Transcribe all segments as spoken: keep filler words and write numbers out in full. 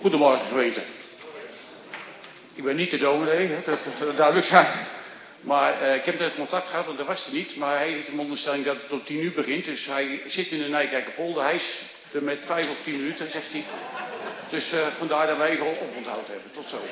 Goedemorgen gemeente. Ik ben niet de dominee, hè, dat moet duidelijk zijn. Maar uh, ik heb net contact gehad, want dat was hij niet. Maar hij heeft een onderstelling dat het om tien uur begint. Dus hij zit in de Nijkerkerpolder. Hij is er met vijf of tien minuten, zegt hij. Dus uh, vandaar dat we even op onthoud hebben. Tot zo.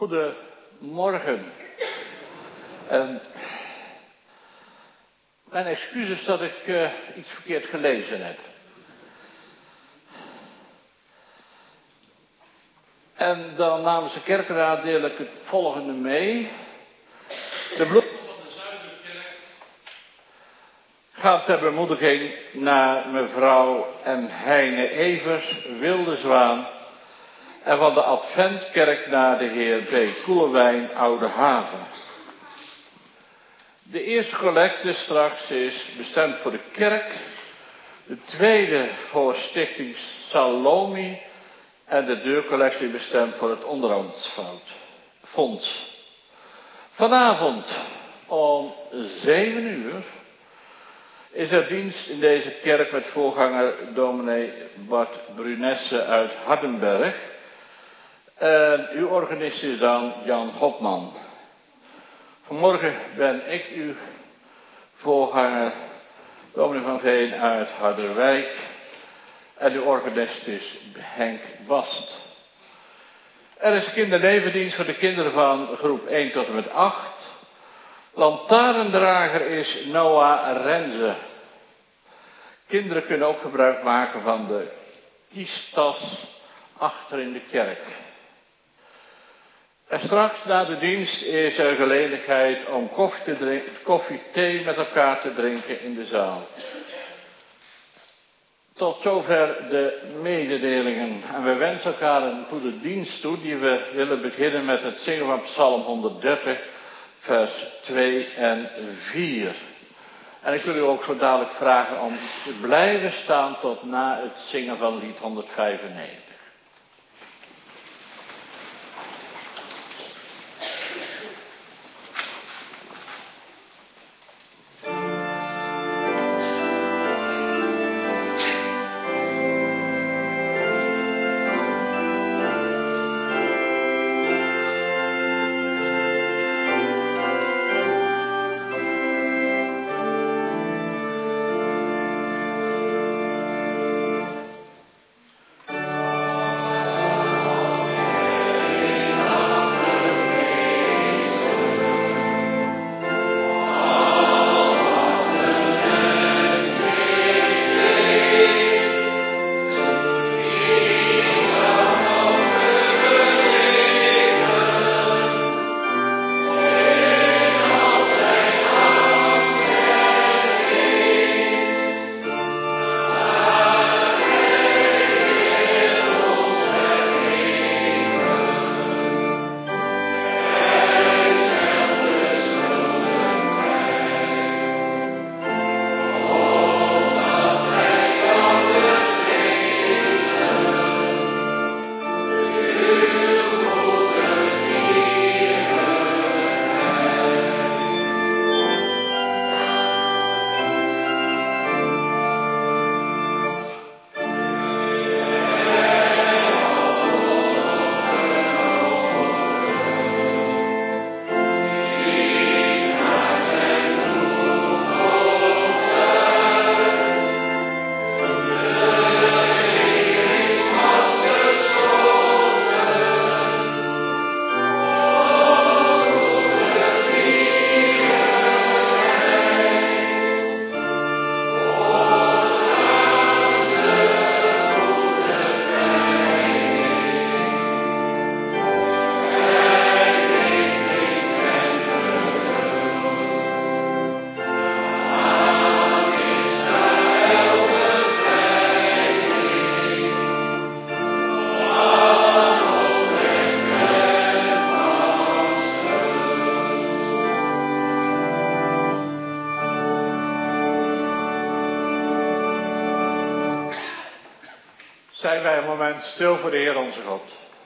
Goedemorgen. En mijn excuses dat ik uh, iets verkeerd gelezen heb. En dan namens de kerkraad deel ik het volgende mee. De bloem van de Zuiderkerk gaat ter bemoediging naar mevrouw en Heine Evers, Wildezwaan. En van de Adventkerk naar de heer B. Koelewijn, Oude Haven. De eerste collecte straks is bestemd voor de kerk. De tweede voor Stichting Salomi. En de deurcollectie bestemd voor het onderhoudsfonds. Vanavond om zeven uur is er dienst in deze kerk met voorganger dominee Bart Brunesse uit Hardenberg. En uw organist is dan Jan Hopman. Vanmorgen ben ik uw voorganger dominee van Veen uit Harderwijk. En uw organist is Henk Bast. Er is kindernevendienst voor de kinderen van groep één tot en met acht. Lantaarndrager is Noah Renze. Kinderen kunnen ook gebruik maken van de kiestas achter in de kerk. En straks na de dienst is er gelegenheid om koffie, te drinken, koffie, thee met elkaar te drinken in de zaal. Tot zover de mededelingen. En we wensen elkaar een goede dienst toe, die we willen beginnen met het zingen van Psalm honderddertig, vers twee en vier. En ik wil u ook zo dadelijk vragen om te blijven staan tot na het zingen van lied honderdvijfennegentig. Zijn wij een moment stil voor de Heer onze God.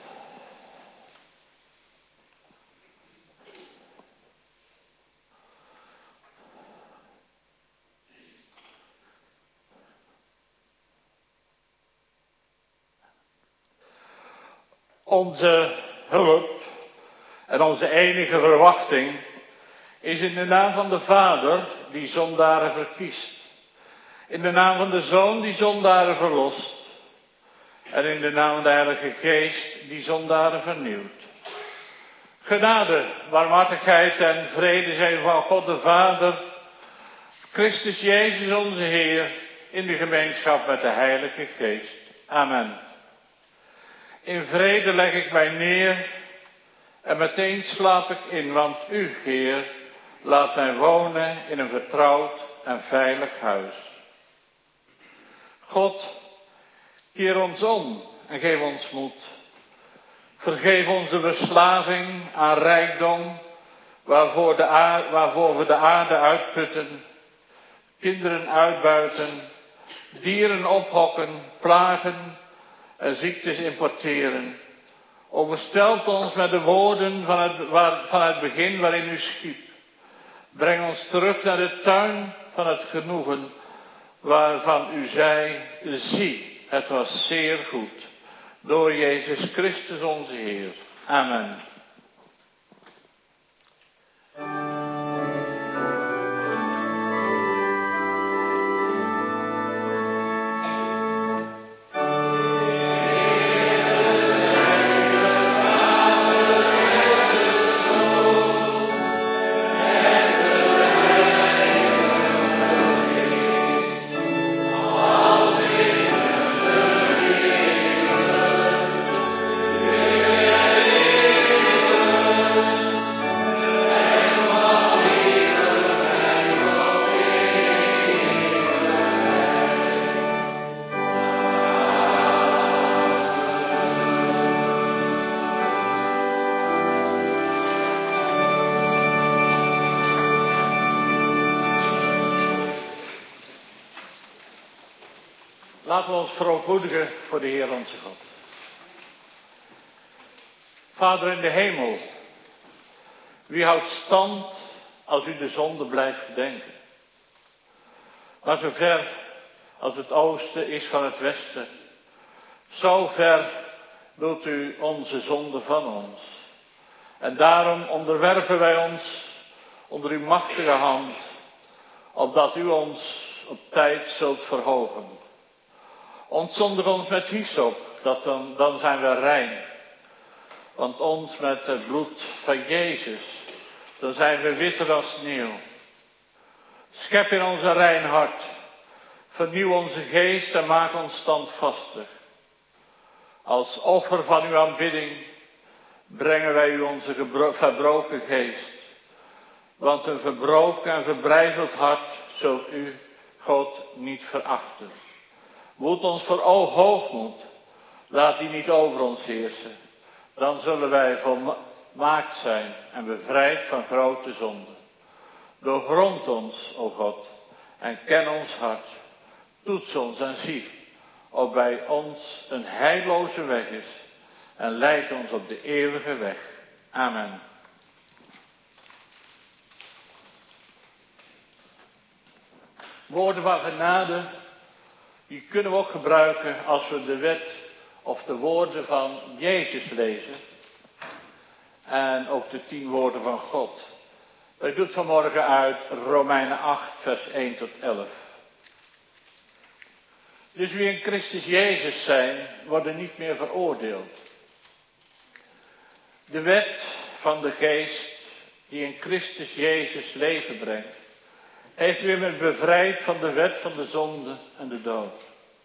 Onze hulp en onze enige verwachting is in de naam van de Vader die zondaren verkiest. In de naam van de Zoon die zondaren verlost. En in de naam van de Heilige Geest die zondaren vernieuwt. Genade, barmhartigheid en vrede zijn van God de Vader, Christus Jezus onze Heer, in de gemeenschap met de Heilige Geest. Amen. In vrede leg ik mij neer en meteen slaap ik in, want u, Heer, laat mij wonen in een vertrouwd en veilig huis. God, keer ons om en geef ons moed. Vergeef onze verslaving aan rijkdom, waarvoor, de aarde, waarvoor we de aarde uitputten, kinderen uitbuiten, dieren ophokken, plagen en ziektes importeren. Overstelt ons met de woorden van het, waar, van het begin waarin u schiep. Breng ons terug naar de tuin van het genoegen, waarvan u zei, zie, het was zeer goed. Door Jezus Christus onze Heer. Amen. Laten we ons verootmoedigen voor de Heer onze God. Vader in de hemel, wie houdt stand als u de zonde blijft gedenken? Maar zo ver als het oosten is van het westen, zo ver doet u onze zonde van ons. En daarom onderwerpen wij ons onder uw machtige hand, opdat u ons op tijd zult verhogen. Ontzondig ons met hyssop, dat dan, dan zijn we rein. Want ons met het bloed van Jezus, dan zijn we witter dan sneeuw. Schep in ons een rein hart, vernieuw onze geest en maak ons standvastig. Als offer van uw aanbidding brengen wij u onze gebro- verbroken geest. Want een verbroken en verbrijzeld hart zult u, God, niet verachten. Woed ons voor oog hoogmoed, laat die niet over ons heersen. Dan zullen wij volmaakt zijn en bevrijd van grote zonden. Doorgrond ons, o God, en ken ons hart. Toets ons en zie, of bij ons een heilloze weg is. En leid ons op de eeuwige weg. Amen. Woorden van genade, die kunnen we ook gebruiken als we de wet of de woorden van Jezus lezen. En ook de tien woorden van God. Wij doen vanmorgen uit Romeinen acht, vers één tot elf. Dus wie in Christus Jezus zijn, worden niet meer veroordeeld. De wet van de geest, die in Christus Jezus leven brengt, heeft u immers bevrijd van de wet van de zonde en de dood.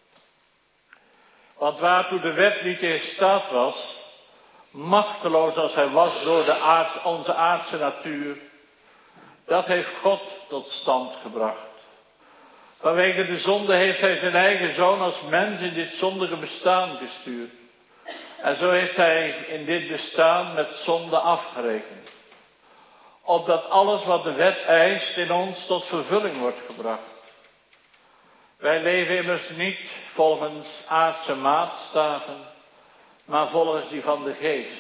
Want waartoe de wet niet in staat was, machteloos als hij was door de aards, onze aardse natuur, dat heeft God tot stand gebracht. Vanwege de zonde heeft hij zijn eigen zoon als mens in dit zondige bestaan gestuurd. En zo heeft hij in dit bestaan met zonde afgerekend. Opdat alles wat de wet eist in ons tot vervulling wordt gebracht. Wij leven immers niet volgens aardse maatstaven, maar volgens die van de geest.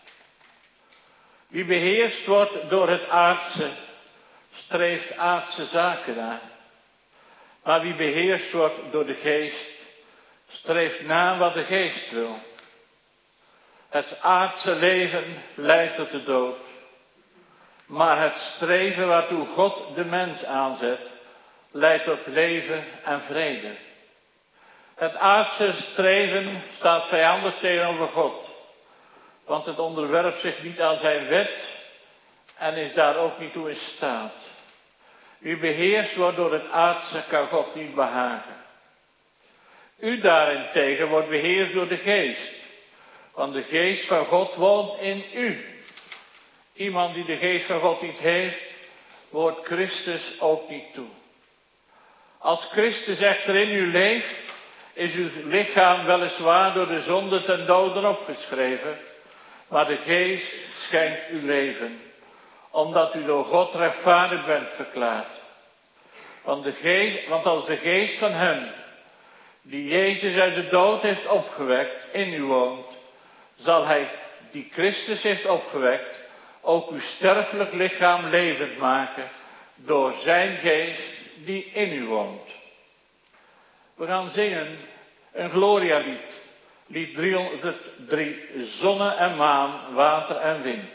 Wie beheerst wordt door het aardse, streeft aardse zaken na. Maar wie beheerst wordt door de geest, streeft na wat de geest wil. Het aardse leven leidt tot de dood. Maar het streven waartoe God de mens aanzet, leidt tot leven en vrede. Het aardse streven staat vijandig tegenover God. Want want het onderwerpt zich niet aan zijn wet en is daar ook niet toe in staat. Wie beheerst wordt door het aardse, kan God niet behagen. U daarentegen wordt beheerst door de geest, want de geest van God woont in u. Iemand die de geest van God niet heeft, hoort Christus ook niet toe. Als Christus echter in u leeft, is uw lichaam weliswaar door de zonde ten dode opgeschreven, maar de geest schenkt u leven, omdat u door God rechtvaardig bent verklaard. Want, de geest, want als de geest van hem, die Jezus uit de dood heeft opgewekt, in u woont, zal hij, die Christus heeft opgewekt, ook uw sterfelijk lichaam levend maken, door zijn geest die in u woont. We gaan zingen een Gloria-lied. Lied driehonderddrie, zonne en maan, water en wind.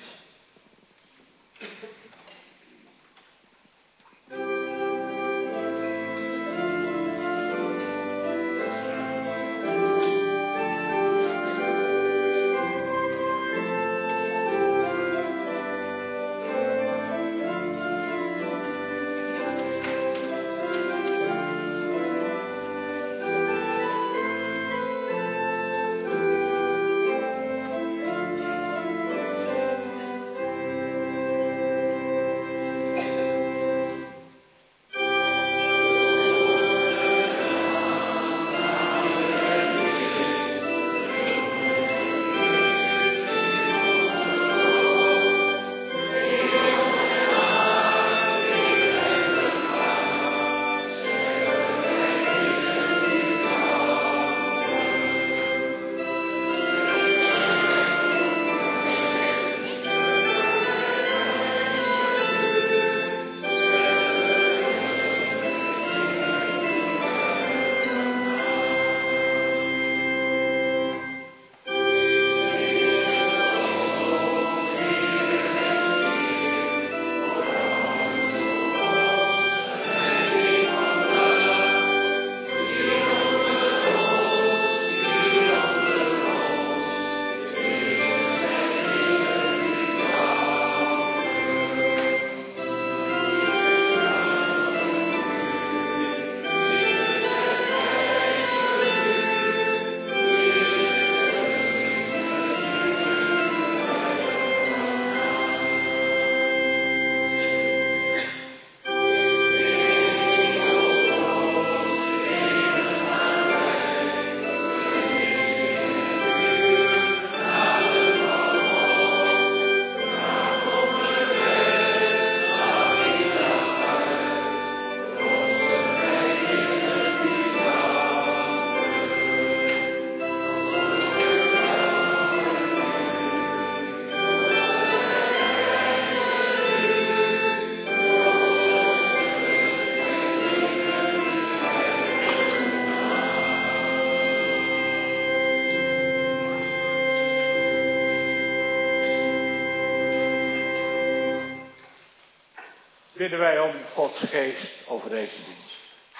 Bidden wij om Gods geest over deze dienst.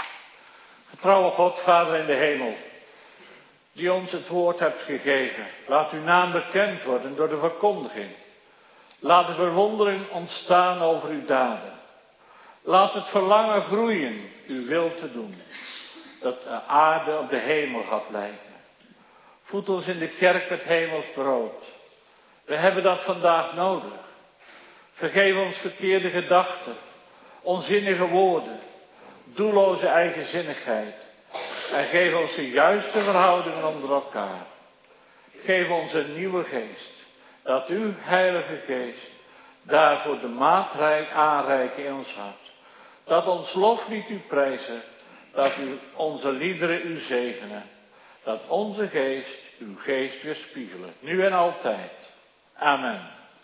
Getrouwe God, Vader in de hemel, die ons het woord hebt gegeven. Laat uw naam bekend worden door de verkondiging. Laat de verwondering ontstaan over uw daden. Laat het verlangen groeien uw wil te doen. Dat de aarde op de hemel gaat lijken. Voed ons in de kerk met hemels brood. We hebben dat vandaag nodig. Vergeef ons verkeerde gedachten, onzinnige woorden, doelloze eigenzinnigheid. En geef ons de juiste verhoudingen onder elkaar. Geef ons een nieuwe geest, dat uw Heilige Geest daarvoor de maatrijk aanreiken in ons hart. Dat ons loflied u prijzen, dat u onze liederen u zegenen. Dat onze geest uw geest weerspiegelen, nu en altijd. Amen.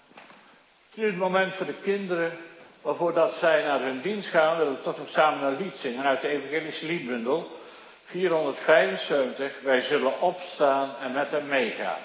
Nu is het moment voor de kinderen, maar voordat zij naar hun dienst gaan, willen we toch nog samen een lied zingen uit de Evangelische Liedbundel vierhonderdvijfenzeventig. Wij zullen opstaan en met hem meegaan.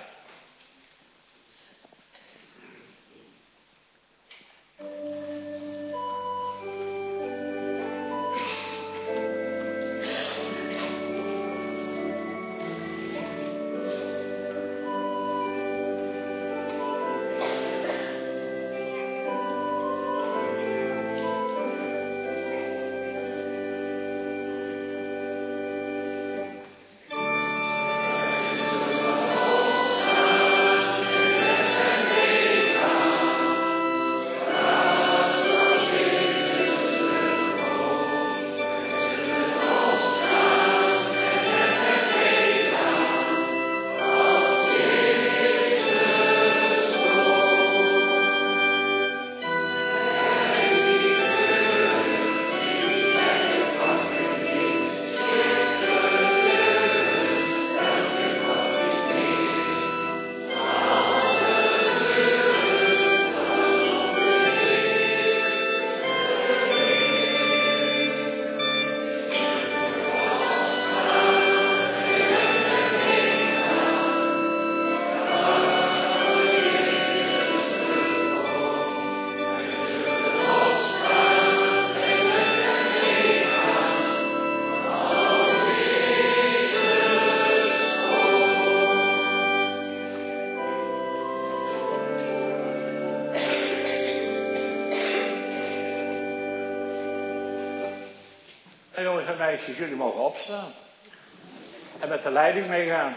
En jongens en meisjes, jullie mogen opstaan. En met de leiding meegaan.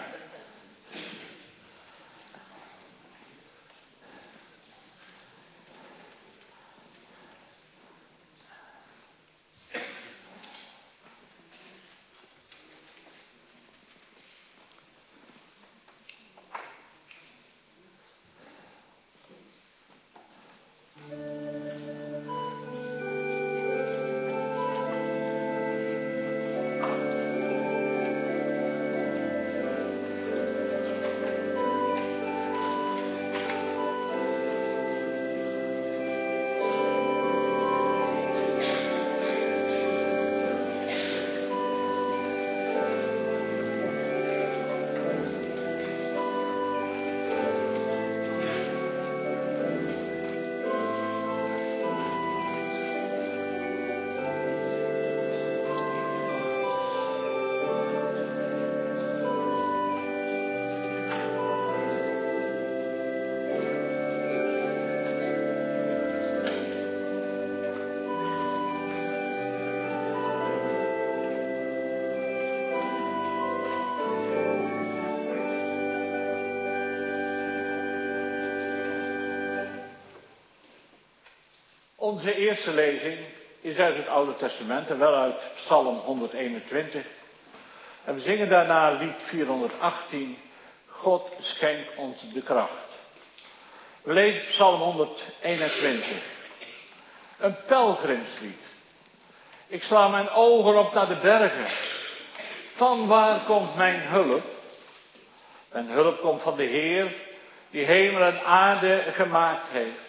Onze eerste lezing is uit het Oude Testament en wel uit Psalm honderdeenentwintig. En we zingen daarna lied vierhonderdachttien, God schenk ons de kracht. We lezen Psalm honderdeenentwintig, een pelgrimslied. Ik sla mijn ogen op naar de bergen. Van waar komt mijn hulp? Mijn hulp komt van de Heer, die hemel en aarde gemaakt heeft.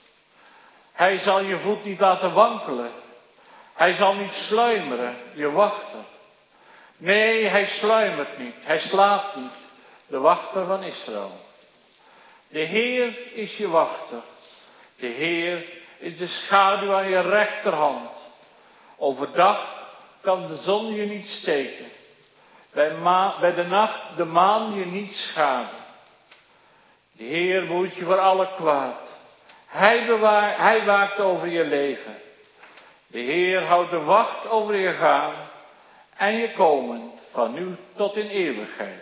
Hij zal je voet niet laten wankelen. Hij zal niet sluimeren, je wachter. Nee, hij sluimert niet, hij slaapt niet, de wachter van Israël. De Heer is je wachter. De Heer is de schaduw aan je rechterhand. Overdag kan de zon je niet steken. Bij, ma- bij de nacht de maan je niet schaden. De Heer behoedt je voor alle kwaad. Hij, bewaart, hij waakt over je leven. De Heer houdt de wacht over je gaan en je komen van nu tot in eeuwigheid.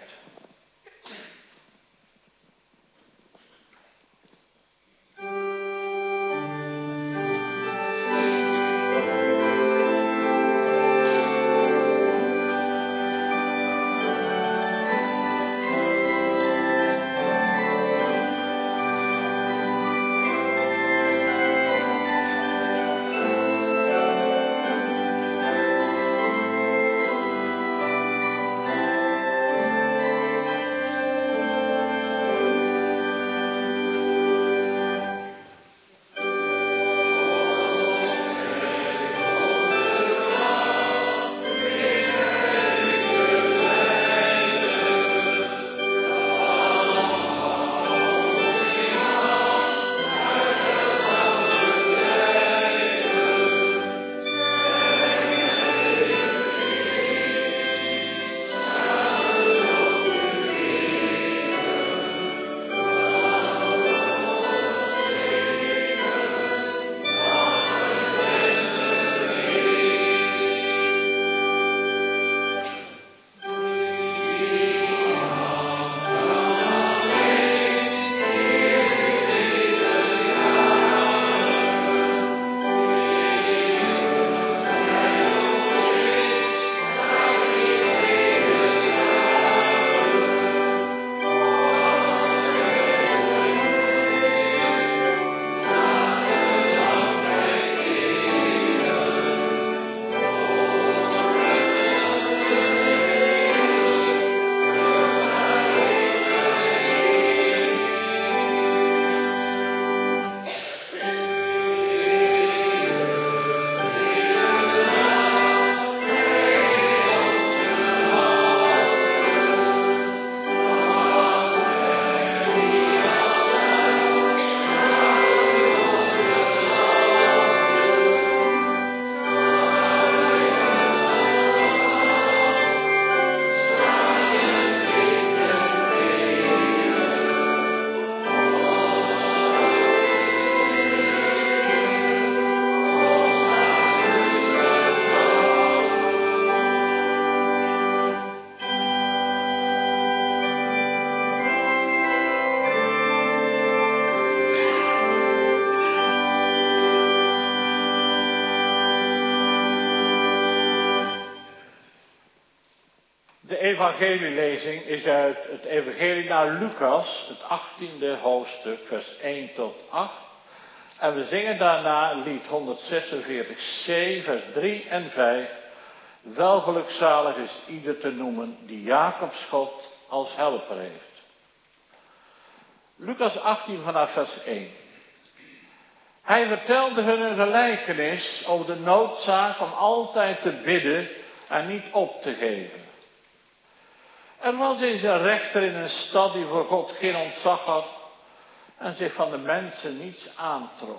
Thank evangelielezing is uit het evangelie naar Lucas, het achttiende hoofdstuk, vers één tot acht. En we zingen daarna lied honderdzesenveertig c, vers drie en vijf. Welgelukzalig is ieder te noemen die Jacobs God als helper heeft. Lucas achttien vanaf vers één. Hij vertelde hun een gelijkenis over de noodzaak om altijd te bidden en niet op te geven. Er was eens een rechter in een stad die voor God geen ontzag had en zich van de mensen niets aantrok.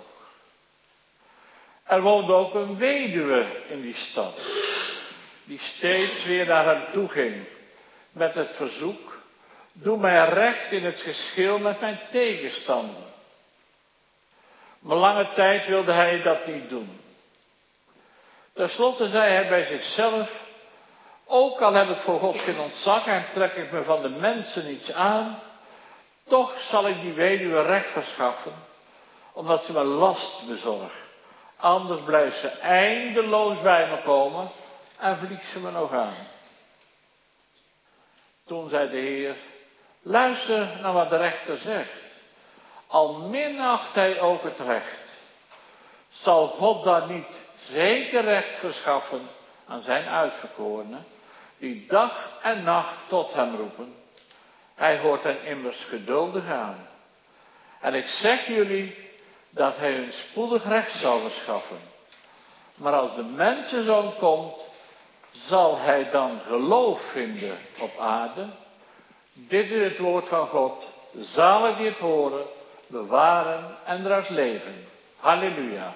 Er woonde ook een weduwe in die stad, die steeds weer naar hem toe ging met het verzoek: doe mij recht in het geschil met mijn tegenstander. Maar lange tijd wilde hij dat niet doen. Ten slotte zei hij bij zichzelf: ook al heb ik voor God geen ontzag en trek ik me van de mensen niets aan, toch zal ik die weduwe recht verschaffen, omdat ze me last bezorgt. Anders blijft ze eindeloos bij me komen en vliegt ze me nog aan. Toen zei de Heer: luister naar wat de rechter zegt. Al minacht hij ook het recht, zal God dan niet zeker recht verschaffen aan zijn uitverkorenen, die dag en nacht tot hem roepen. Hij hoort hen immers geduldig aan. En ik zeg jullie dat hij hun spoedig recht zal verschaffen. Maar als de mensenzoon komt, zal hij dan geloof vinden op aarde? Dit is het woord van God. Zalig die het horen, bewaren en eruit leven. Halleluja.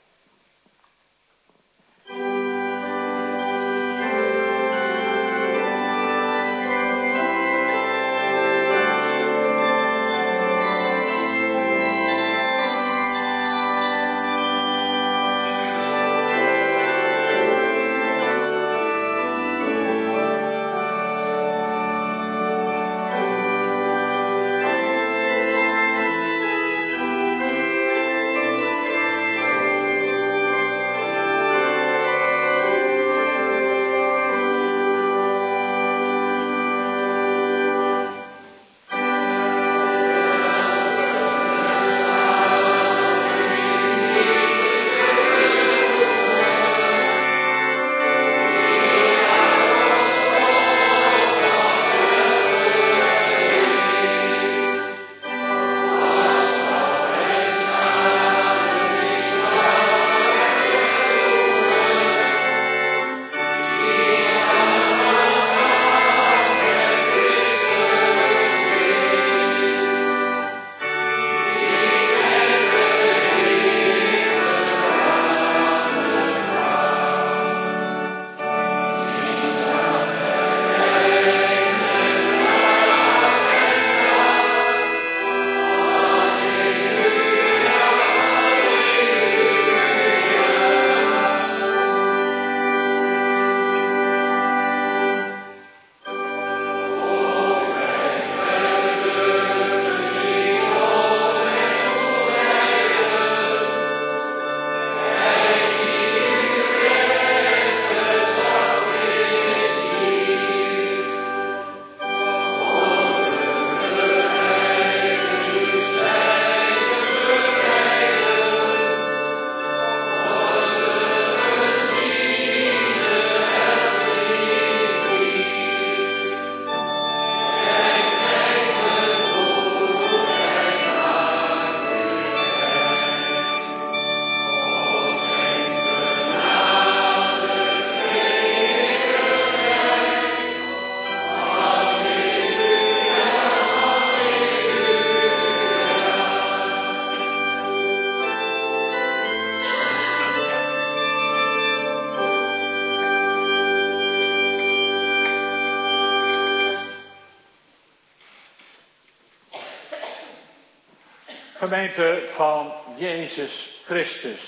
Gemeente van Jezus Christus.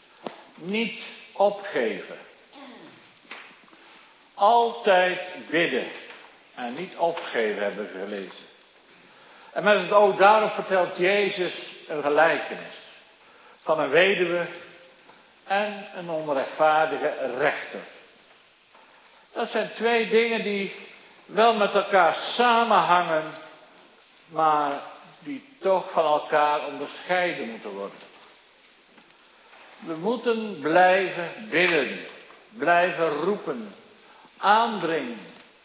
Niet opgeven. Altijd bidden. En niet opgeven hebben we gelezen. En met het oog daarop vertelt Jezus een gelijkenis. Van een weduwe en een onrechtvaardige rechter. Dat zijn twee dingen die wel met elkaar samenhangen, maar die toch van elkaar onderscheiden moeten worden. We moeten blijven bidden, blijven roepen, aandringen.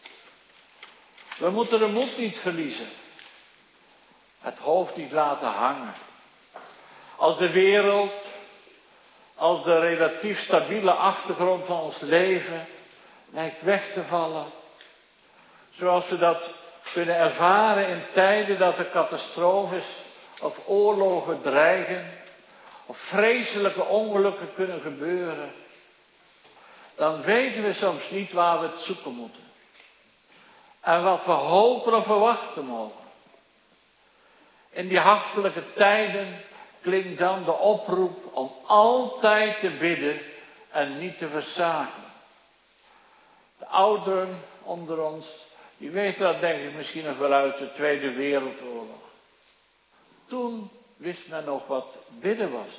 We moeten de moed niet verliezen, het hoofd niet laten hangen. Als de wereld, als de relatief stabiele achtergrond van ons leven lijkt weg te vallen, zoals we dat kunnen ervaren in tijden dat er catastrofes of oorlogen dreigen, of vreselijke ongelukken kunnen gebeuren, dan weten we soms niet waar we het zoeken moeten. En wat we hopen of verwachten mogen. In die hartelijke tijden klinkt dan de oproep om altijd te bidden en niet te versagen. De ouderen onder ons, die weten dat denk ik misschien nog wel uit de Tweede Wereldoorlog. Toen wist men nog wat bidden was.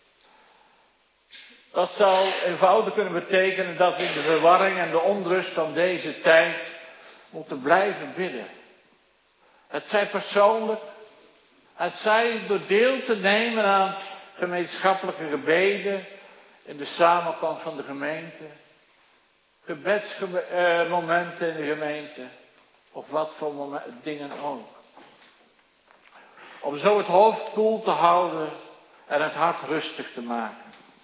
Dat zou eenvoudig kunnen betekenen dat we in de verwarring en de onrust van deze tijd moeten blijven bidden. Het zij persoonlijk, het zij door deel te nemen aan gemeenschappelijke gebeden in de samenkomst van de gemeente, gebedsmomenten in de gemeente, of wat voor moment, dingen ook. Om zo het hoofd koel te houden en het hart rustig te maken.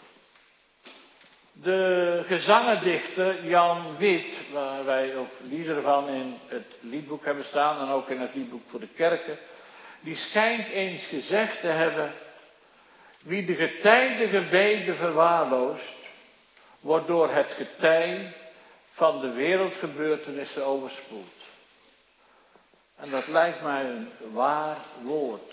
De gezangendichter Jan Wit, waar wij ook liederen van in het liedboek hebben staan en ook in het liedboek voor de kerken, die schijnt eens gezegd te hebben: wie de getijde gebeden verwaarloost, wordt door het getij van de wereldgebeurtenissen overspoeld. En dat lijkt mij een waar woord.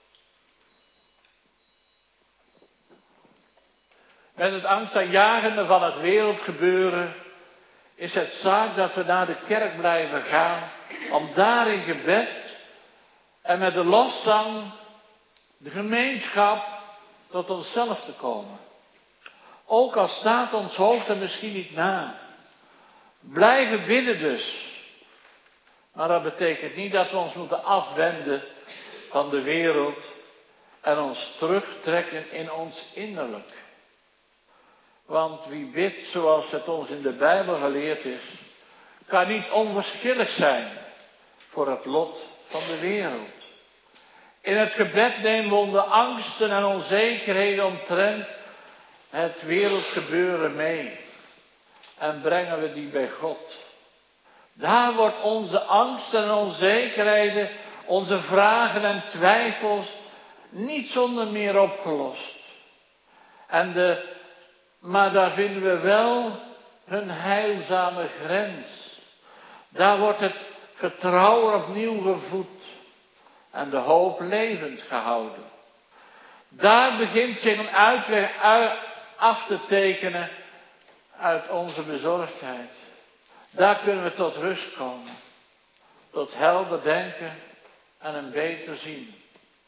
Met het angstaanjagende van het wereldgebeuren is het zaak dat we naar de kerk blijven gaan, om daar in gebed en met de loszang, de gemeenschap, tot onszelf te komen. Ook al staat ons hoofd er misschien niet na. Blijven bidden dus. Maar dat betekent niet dat we ons moeten afwenden van de wereld en ons terugtrekken in ons innerlijk. Want wie bidt zoals het ons in de Bijbel geleerd is, kan niet onverschillig zijn voor het lot van de wereld. In het gebed nemen we onze angsten en onzekerheden omtrent het wereldgebeuren mee. En brengen we die bij God. Daar wordt onze angsten en onzekerheden, onze vragen en twijfels niet zonder meer opgelost. En de, maar daar vinden we wel hun heilzame grens. Daar wordt het vertrouwen opnieuw gevoed en de hoop levend gehouden. Daar begint zich een uitweg af te tekenen uit onze bezorgdheid. Daar kunnen we tot rust komen. Tot helder denken en een beter zien.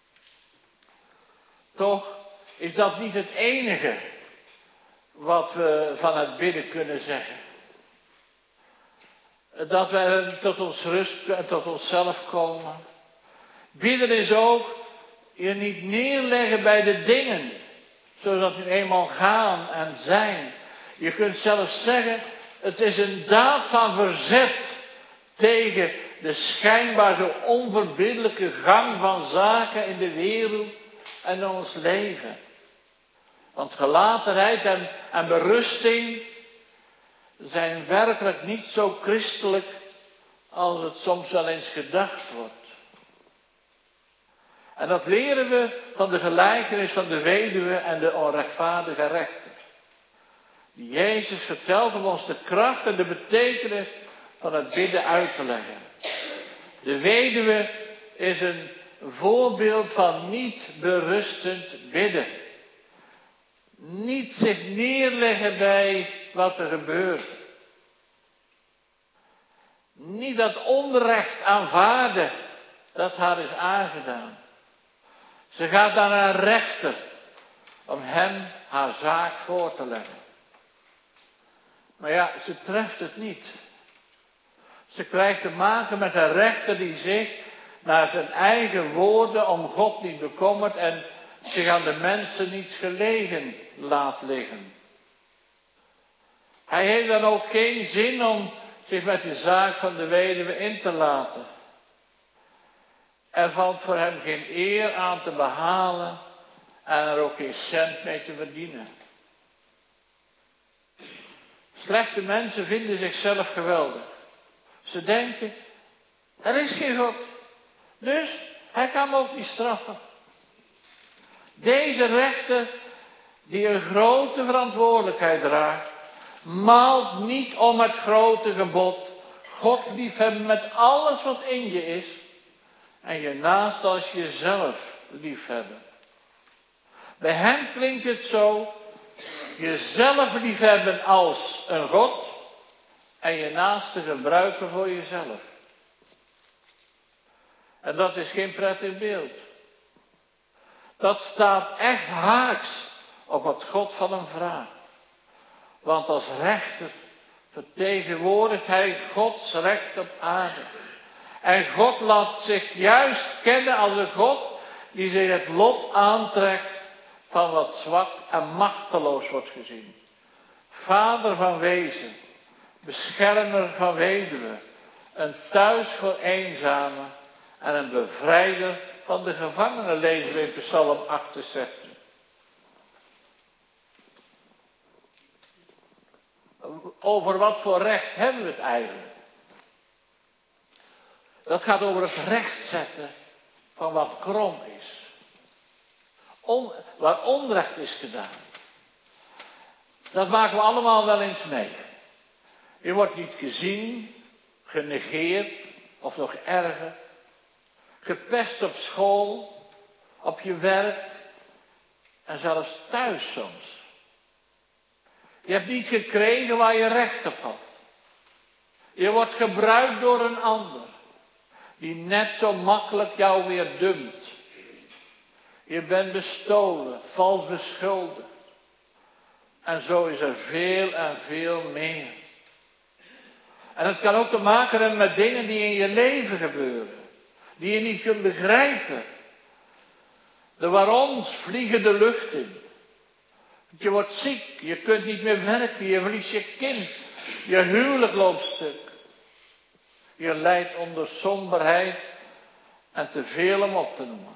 Toch is dat niet het enige wat we van het bidden kunnen zeggen. Dat wij tot ons rust en tot onszelf komen. Bidden is ook je niet neerleggen bij de dingen, zoals dat nu eenmaal gaan en zijn. Je kunt zelfs zeggen, het is een daad van verzet tegen de schijnbaar zo onverbiddelijke gang van zaken in de wereld en in ons leven. Want gelatenheid en, en berusting zijn werkelijk niet zo christelijk als het soms wel eens gedacht wordt. En dat leren we van de gelijkenis van de weduwe en de onrechtvaardige rechter. Die Jezus vertelt om ons de kracht en de betekenis van het bidden uit te leggen. De weduwe is een voorbeeld van niet berustend bidden. Niet zich neerleggen bij wat er gebeurt. Niet dat onrecht aanvaarden dat haar is aangedaan. Ze gaat naar een rechter om hem haar zaak voor te leggen. Maar ja, ze treft het niet. Ze krijgt te maken met een rechter die zich naar zijn eigen woorden om God niet bekommert en zich aan de mensen niets gelegen laat liggen. Hij heeft dan ook geen zin om zich met de zaak van de weduwe in te laten. Er valt voor hem geen eer aan te behalen en er ook geen cent mee te verdienen. Slechte mensen vinden zichzelf geweldig. Ze denken, er is geen God, dus hij kan me ook niet straffen. Deze rechter, die een grote verantwoordelijkheid draagt, maalt niet om het grote gebod, God liefhebben met alles wat in je is en je naast als jezelf liefhebben. Bij hem klinkt het zo, jezelf liefhebben als een God en je naaste gebruiken voor jezelf. En dat is geen prettig beeld. Dat staat echt haaks op wat God van hem vraagt. Want als rechter vertegenwoordigt hij Gods recht op aarde. En God laat zich juist kennen als een God die zich het lot aantrekt van wat zwak en machteloos wordt gezien. Vader van wezen, beschermer van weduwen, een thuis voor eenzamen en een bevrijder van de gevangenen, lezen we in Psalm achtenzestig. Over wat voor recht hebben we het eigenlijk? Dat gaat over het rechtzetten van wat krom is. On, waar onrecht is gedaan. Dat maken we allemaal wel eens mee. Je wordt niet gezien, genegeerd of nog erger. Gepest op school, op je werk en zelfs thuis soms. Je hebt niet gekregen waar je recht op had. Je wordt gebruikt door een ander, die net zo makkelijk jou weer dumpt. Je bent bestolen, vals beschuldigd. En zo is er veel en veel meer. En het kan ook te maken hebben met dingen die in je leven gebeuren, die je niet kunt begrijpen. De waaroms vliegen de lucht in. Je wordt ziek, je kunt niet meer werken, je verliest je kind, je huwelijk loopt stuk. Je lijdt onder somberheid en te veel om op te noemen.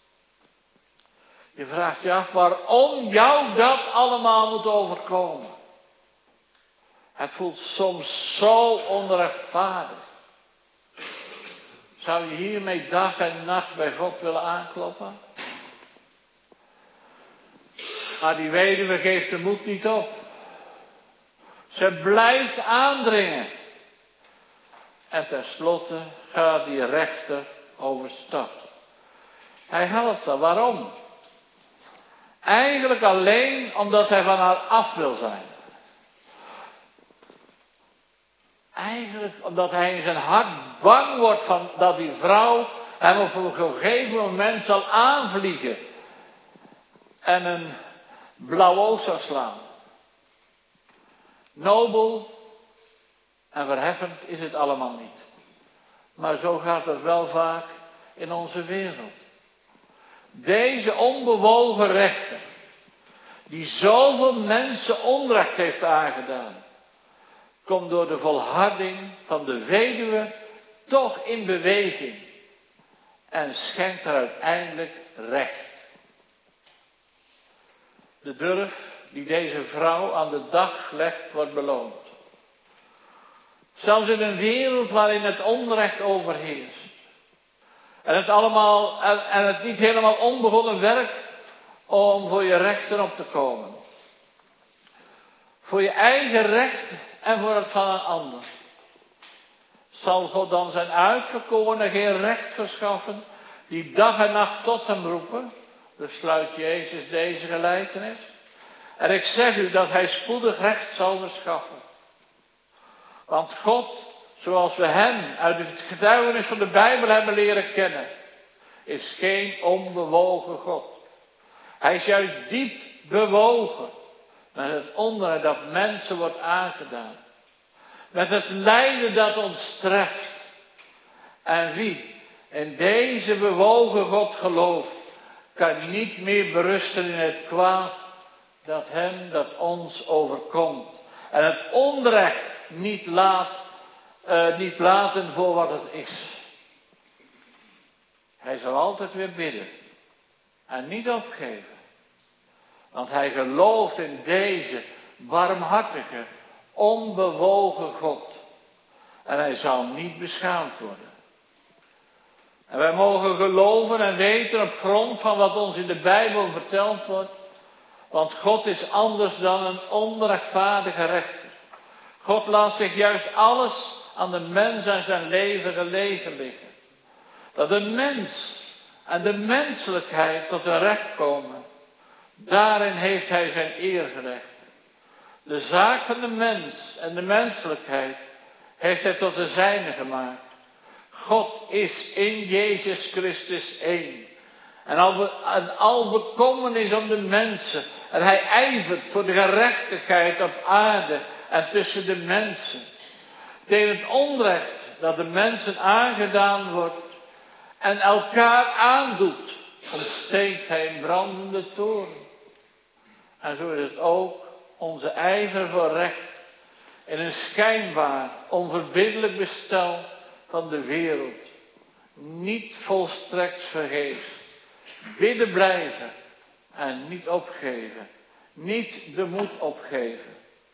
Je vraagt je af waarom jou dat allemaal moet overkomen. Het voelt soms zo onrechtvaardig. Zou je hiermee dag en nacht bij God willen aankloppen? Maar die weduwe geeft de moed niet op. Ze blijft aandringen. En tenslotte gaat die rechter overstag. Hij helpt haar. Waarom? Eigenlijk alleen omdat hij van haar af wil zijn. Eigenlijk omdat hij in zijn hart bang wordt van dat die vrouw hem op een gegeven moment zal aanvliegen. En een blauw oog zou slaan. Nobel en verheffend is het allemaal niet. Maar zo gaat het wel vaak in onze wereld. Deze onbewogen rechter, die zoveel mensen onrecht heeft aangedaan, komt door de volharding van de weduwe toch in beweging en schenkt er uiteindelijk recht. De durf die deze vrouw aan de dag legt, wordt beloond. Zelfs in een wereld waarin het onrecht overheerst. En het, allemaal, en, en het niet helemaal onbegonnen werk om voor je rechten op te komen. Voor je eigen recht en voor het van een ander. Zal God dan zijn uitverkorenen geen recht verschaffen, die dag en nacht tot hem roepen? Besluit Jezus deze gelijkenis. En ik zeg u dat hij spoedig recht zal verschaffen. Want God, zoals we hem uit het getuigenis van de Bijbel hebben leren kennen, is geen onbewogen God. Hij is juist diep bewogen met het onrecht dat mensen wordt aangedaan. met het lijden dat ons treft. En wie in deze bewogen God gelooft, kan niet meer berusten in het kwaad dat hem, dat ons overkomt. En het onrecht niet, laat, uh, niet laten voor wat het is. Hij zal altijd weer bidden en niet opgeven. Want hij gelooft in deze barmhartige, onbewogen God. En hij zal niet beschaamd worden. En wij mogen geloven en weten op grond van wat ons in de Bijbel verteld wordt. Want God is anders dan een onrechtvaardige rechter. God laat zich juist alles aan de mens en zijn leven gelegen liggen. Dat de mens en de menselijkheid tot hun recht komen. Daarin heeft hij zijn eer gelegd. De zaak van de mens en de menselijkheid heeft hij tot de zijne gemaakt. God is in Jezus Christus één. En al, be, en al bekommernis om de mensen. En hij ijvert voor de gerechtigheid op aarde en tussen de mensen. Tegen het onrecht dat de mensen aangedaan wordt en elkaar aandoet, ontsteekt hij een brandende toren. En zo is het ook onze ijver voor recht in een schijnbaar onverbiddelijk bestel van de wereld. Niet volstrekt vergeefs. Bidden blijven en niet opgeven. Niet de moed opgeven.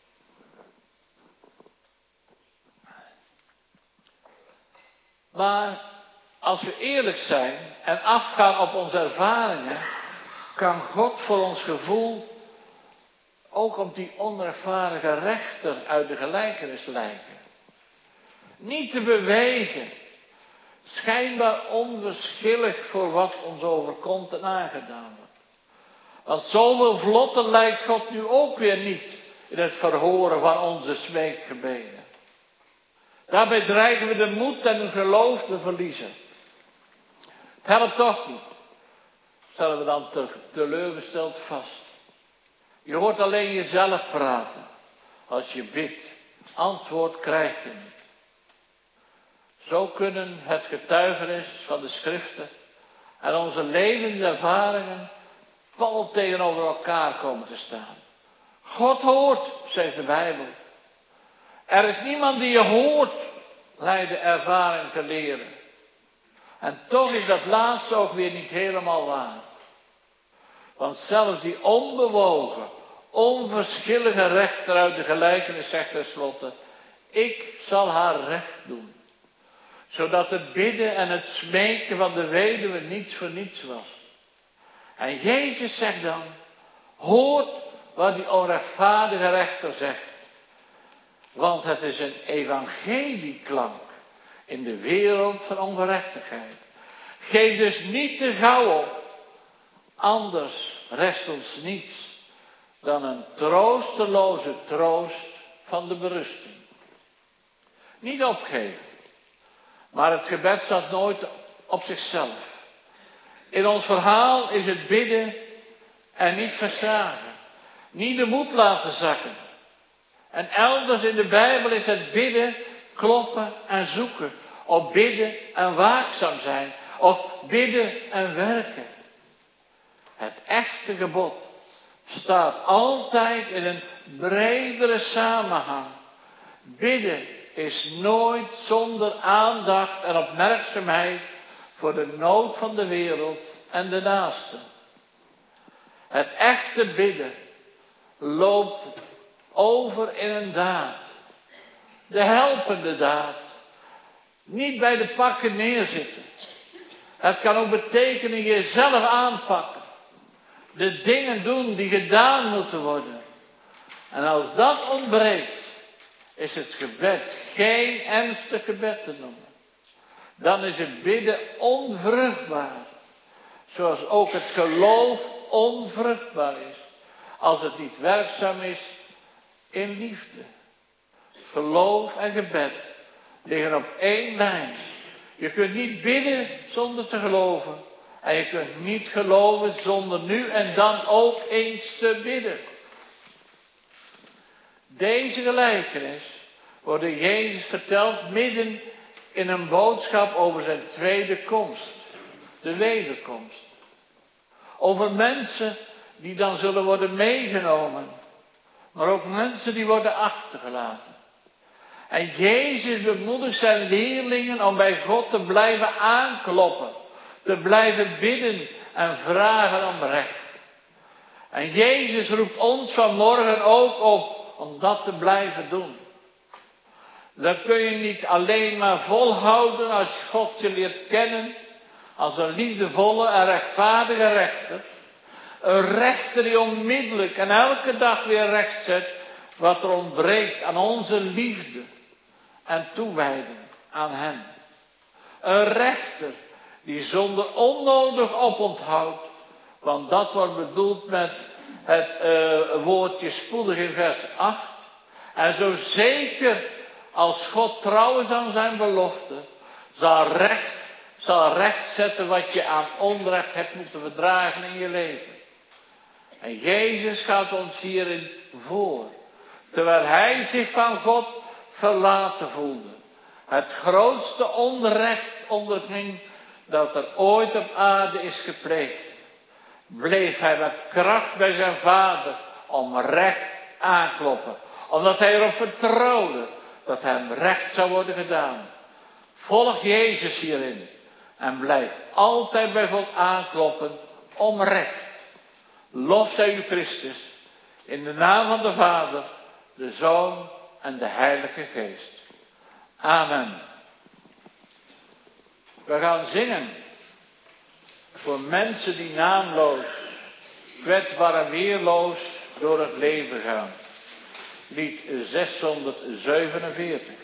Maar als we eerlijk zijn en afgaan op onze ervaringen, kan God voor ons gevoel ook op die onrechtvaardige rechter uit de gelijkenis lijken. Niet te bewegen, schijnbaar onverschillig voor wat ons overkomt en aangedaan wordt. Want zoveel vlotter lijkt God nu ook weer niet in het verhoren van onze smeekgebeden. Daarbij dreigen we de moed en het geloof te verliezen. Het helpt toch niet, stellen we dan te, teleurgesteld vast. Je hoort alleen jezelf praten als je bidt. Antwoord krijg je niet. Zo kunnen het getuigenis van de schriften en onze levenservaringen pal tegenover elkaar komen te staan. God hoort, zegt de Bijbel. Er is niemand die je hoort, leidt de ervaring te leren. En toch is dat laatste ook weer niet helemaal waar. Want zelfs die onbewogen, onverschillige rechter uit de gelijkenis zegt tenslotte: ik zal haar recht doen. Zodat het bidden en het smeken van de weduwe niets voor niets was. En Jezus zegt dan: hoort wat die onrechtvaardige rechter zegt. Want het is een evangelieklank in de wereld van ongerechtigheid. Geef dus niet te gauw op. Anders rest ons niets dan een troosteloze troost van de berusting. Niet opgeven. Maar het gebed staat nooit op zichzelf. In ons verhaal is het bidden en niet versagen. Niet de moed laten zakken. En elders in de Bijbel is het bidden, kloppen en zoeken. Of bidden en waakzaam zijn. Of bidden en werken. Het echte gebod staat altijd in een bredere samenhang. Bidden is nooit zonder aandacht en opmerkzaamheid voor de nood van de wereld en de naasten. Het echte bidden loopt over in een daad. De helpende daad. Niet bij de pakken neerzitten. Het kan ook betekenen jezelf aanpakken. De dingen doen die gedaan moeten worden. En als dat ontbreekt, is het gebed geen ernstig gebed te noemen. Dan is het bidden onvruchtbaar. Zoals ook het geloof onvruchtbaar is. Als het niet werkzaam is in liefde. Geloof en gebed liggen op één lijn. Je kunt niet bidden zonder te geloven. En je kunt niet geloven zonder nu en dan ook eens te bidden. Deze gelijkenis wordt door Jezus verteld midden in een boodschap over zijn tweede komst. De wederkomst. Over mensen die dan zullen worden meegenomen. Maar ook mensen die worden achtergelaten. En Jezus bemoedigt zijn leerlingen om bij God te blijven aankloppen. Te blijven bidden en vragen om recht. En Jezus roept ons vanmorgen ook op om dat te blijven doen. Dan kun je niet alleen maar volhouden als God je leert kennen. Als een liefdevolle en rechtvaardige rechter. Een rechter die onmiddellijk en elke dag weer recht zet wat er ontbreekt aan onze liefde en toewijding aan hem. Een rechter die zonder onnodig oponthoud, want dat wordt bedoeld met het uh, woordje spoedig in vers acht. En zo zeker als God trouw is aan zijn belofte, zal recht, zal recht zetten wat je aan onrecht hebt moeten verdragen in je leven. En Jezus gaat ons hierin voor. Terwijl hij zich van God verlaten voelde. Het grootste onrecht onderging dat er ooit op aarde is gepleegd. Bleef hij met kracht bij zijn vader om recht aankloppen. Omdat hij erop vertrouwde dat hem recht zou worden gedaan. Volg Jezus hierin. En blijf altijd bij God aankloppen om recht. Lof zij u Christus, in de naam van de Vader, de Zoon en de Heilige Geest. Amen. We gaan zingen voor mensen die naamloos, kwetsbaar en weerloos door het leven gaan. Lied zeshonderdzevenenveertig.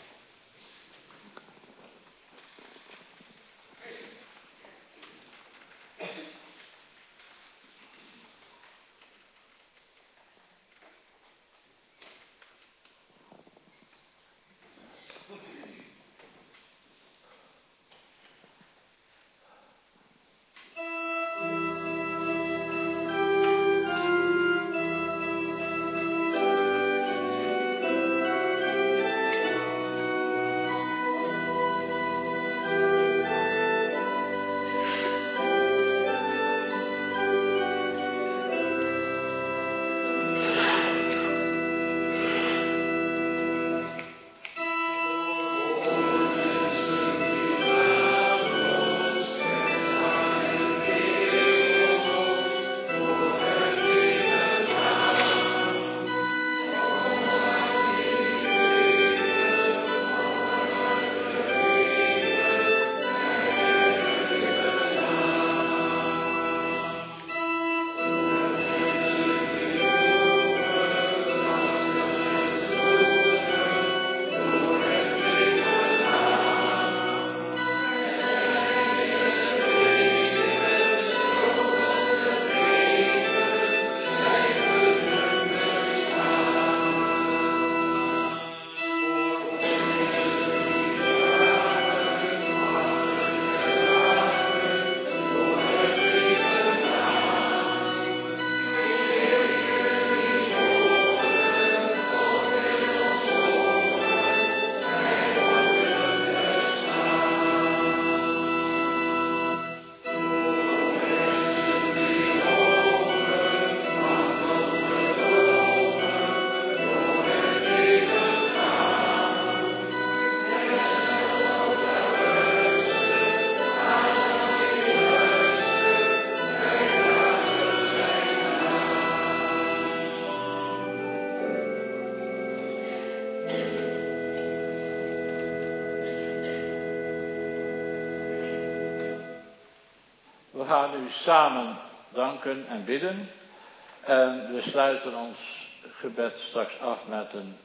We gaan nu samen danken en bidden. En we sluiten ons gebed straks af met een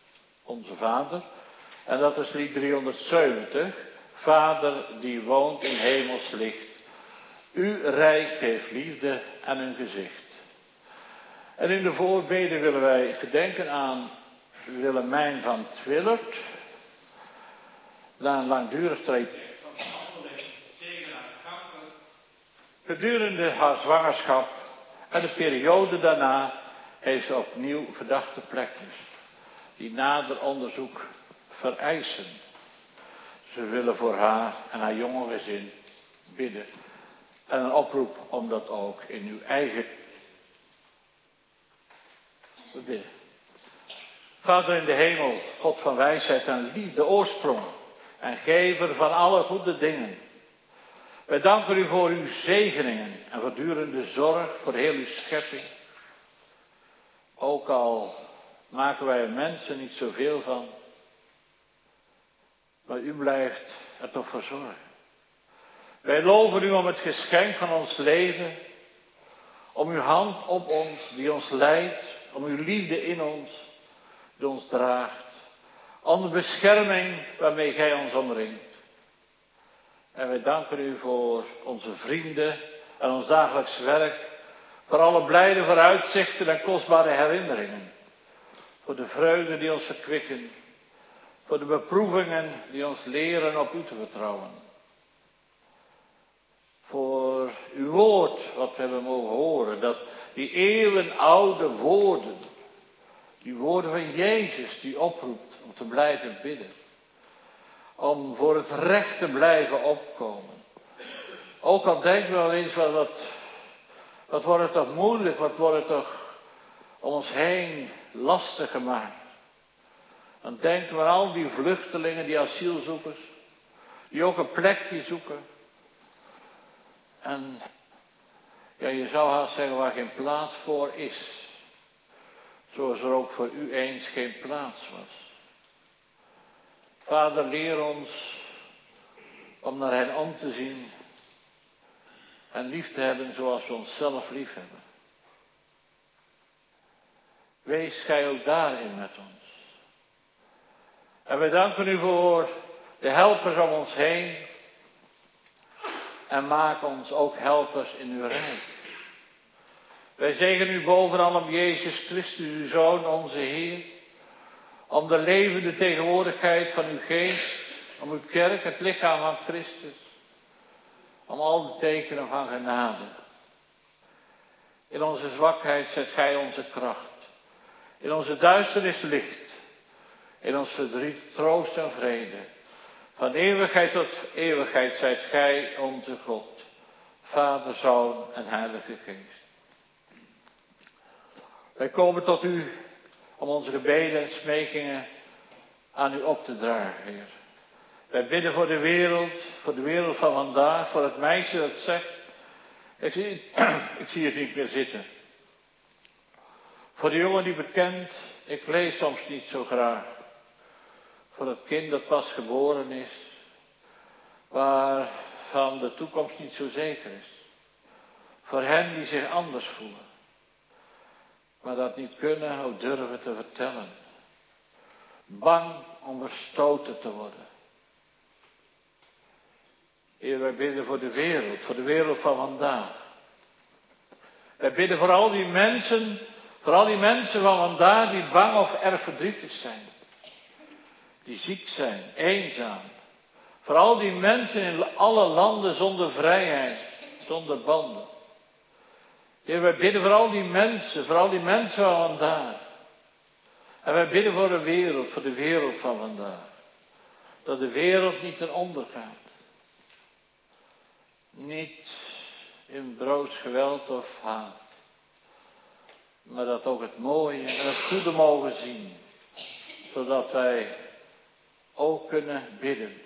Onze Vader. En dat is lied driehonderdzeventig. Vader die woont in hemels licht. Uw rijk geeft liefde en een gezicht. En in de voorbeden willen wij gedenken aan Willemijn van Twillert. Na een langdurig traject van behandeling tegen haar kanker. Gedurende haar zwangerschap en de periode daarna heeft ze opnieuw verdachte plekjes. die nader onderzoek vereisen. Ze willen voor haar en haar jonge gezin bidden. En een oproep om dat ook in uw eigen te bidden. Vader in de hemel, God van wijsheid en liefde, oorsprong en gever van alle goede dingen. Wij danken u voor uw zegeningen en voortdurende zorg voor heel uw schepping. Ook al maken wij er mensen niet zoveel van, maar u blijft er toch voor zorgen. Wij loven u om het geschenk van ons leven, om uw hand op ons die ons leidt, om uw liefde in ons die ons draagt, om de bescherming waarmee gij ons omringt. En wij danken u voor onze vrienden en ons dagelijks werk, voor alle blijde vooruitzichten en kostbare herinneringen, voor de vreugde die ons verkwikken, voor de beproevingen die ons leren op u te vertrouwen. Voor uw woord wat we hebben mogen horen, dat die eeuwenoude woorden, die woorden van Jezus die oproept om te blijven bidden. Om voor het recht te blijven opkomen. Ook al denken we wel eens, wat, wat, wat wordt het toch moeilijk, wat wordt het toch om ons heen lastig gemaakt. Dan denken we aan al die vluchtelingen, die asielzoekers, die ook een plekje zoeken. En ja, je zou haast zeggen waar geen plaats voor is. Zoals er ook voor u eens geen plaats was. Vader, leer ons om naar hen om te zien en lief te hebben zoals we onszelf lief hebben. Wees gij ook daarin met ons. En wij danken u voor de helpers om ons heen en maak ons ook helpers in uw rijk. Wij zegenen u bovenal om Jezus Christus, uw Zoon, onze Heer. Om de levende tegenwoordigheid van uw geest. Om uw kerk, het lichaam van Christus. Om al de tekenen van genade. In onze zwakheid zet gij onze kracht. In onze duisternis licht. In ons verdriet troost en vrede. Van eeuwigheid tot eeuwigheid zijt gij onze God. Vader, Zoon en Heilige Geest. Wij komen tot u om onze gebeden en smekingen aan u op te dragen, Heer. Wij bidden voor de wereld, voor de wereld van vandaag, voor het meisje dat zegt, ik zie, ik zie het niet meer zitten. Voor de jongen die bekent, ik lees soms niet zo graag. Voor het kind dat pas geboren is, waarvan de toekomst niet zo zeker is. Voor hen die zich anders voelen. Maar dat niet kunnen of durven te vertellen. Bang om verstoten te worden. Heer, wij bidden voor de wereld, voor de wereld van vandaag. Wij bidden voor al die mensen, voor al die mensen van vandaag die bang of erg verdrietig zijn. Die ziek zijn, eenzaam. Voor al die mensen in alle landen zonder vrijheid, zonder banden. Heer, wij bidden voor al die mensen, voor al die mensen van vandaag. En wij bidden voor de wereld, voor de wereld van vandaag. Dat de wereld niet ten onder gaat. Niet in broods geweld of haat. Maar dat ook het mooie en het goede mogen zien. Zodat wij ook kunnen bidden.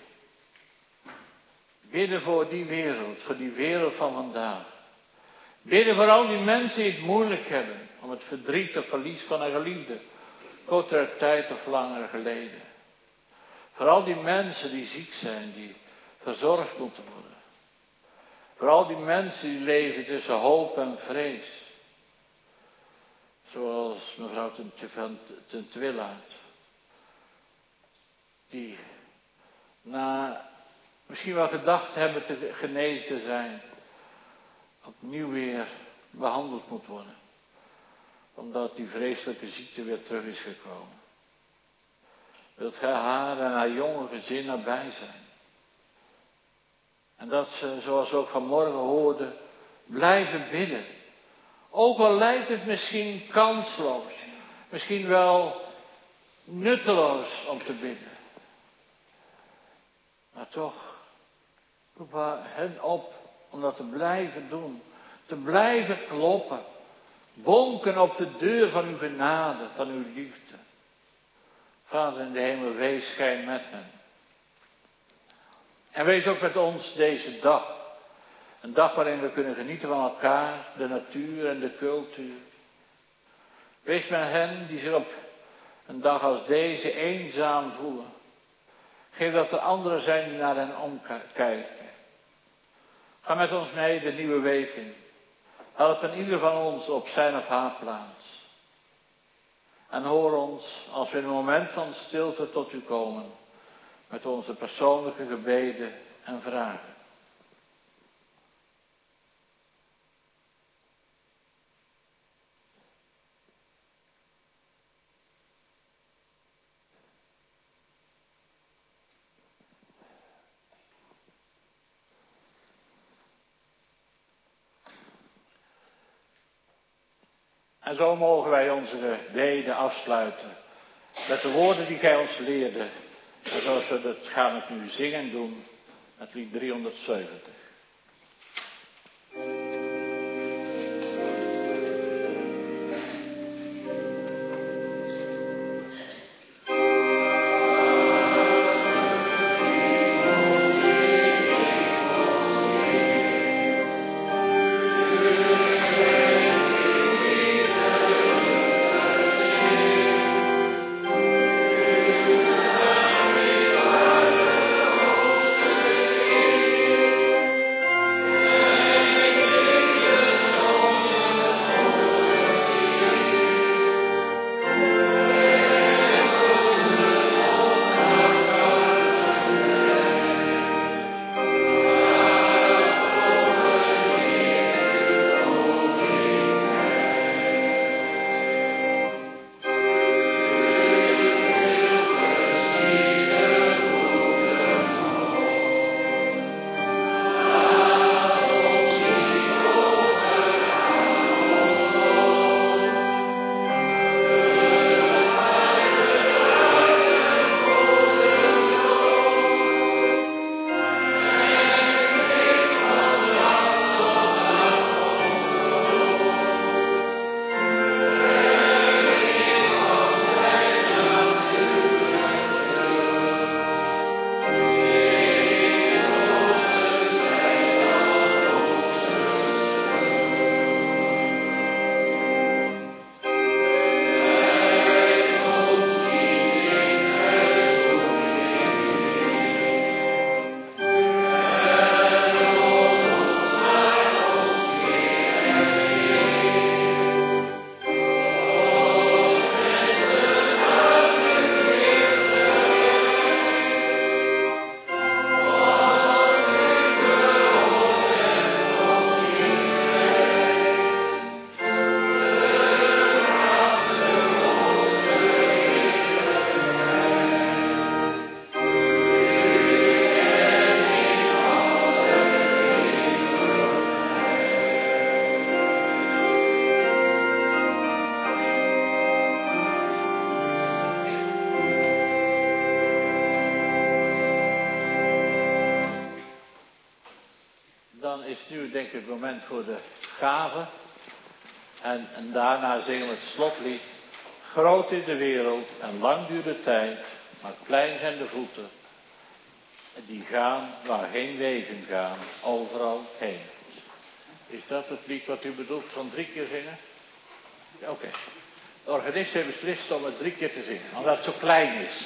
Bidden voor die wereld, voor die wereld van vandaag. Bidden voor al die mensen die het moeilijk hebben. Om het verdriet of verlies van een geliefde. Kortere tijd of langer geleden. Voor al die mensen die ziek zijn, die verzorgd moeten worden. Voor al die mensen die leven tussen hoop en vrees. Zoals mevrouw ten Twillaert. Die na misschien wel gedacht hebben te genezen zijn. Opnieuw weer behandeld moet worden. Omdat die vreselijke ziekte weer terug is gekomen. Wilt gij haar en haar jonge gezin nabij zijn. En dat ze, zoals we ook vanmorgen hoorden, blijven bidden. Ook al lijkt het misschien kansloos. Misschien wel nutteloos om te bidden. Maar toch roepen we hen op om dat te blijven doen. Te blijven kloppen. Bonken op de deur van uw genade, van uw liefde. Vader in de hemel, wees gij met hen. En wees ook met ons deze dag. Een dag waarin we kunnen genieten van elkaar, de natuur en de cultuur. Wees met hen die zich op een dag als deze eenzaam voelen. Geef dat er anderen zijn die naar hen omkijken. Ga met ons mee de nieuwe week in. Help in ieder van ons op zijn of haar plaats. En hoor ons als we in een moment van stilte tot u komen. Met onze persoonlijke gebeden en vragen. En zo mogen wij onze gebeden afsluiten met de woorden die gij ons leerde. En zoals we dat gaan het nu zingen en doen met lied driehonderdzeventig. Denk ik het moment voor de gave. En, en daarna zingen we het slotlied. Groot is de wereld en lang duurt de tijd, maar klein zijn de voeten. Die gaan waar geen wegen gaan, overal heen. Is dat het lied wat u bedoelt van drie keer zingen? Ja, oké. Okay. De organist heeft beslist om het drie keer te zingen, omdat het zo klein is.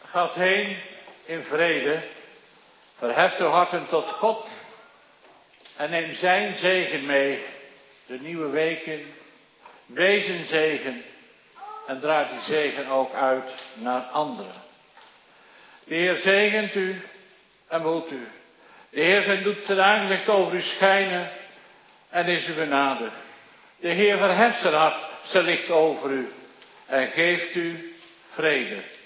Gaat heen in vrede. Verheft uw harten tot God. En neem zijn zegen mee. De nieuwe weken. Wees een zegen. En draag die zegen ook uit naar anderen. De Heer zegent u en behoedt u. De Heer doet zijn aangezicht over u schijnen en is u genadig. De Heer verheft zijn hart, zijn licht over u en geeft u vrede.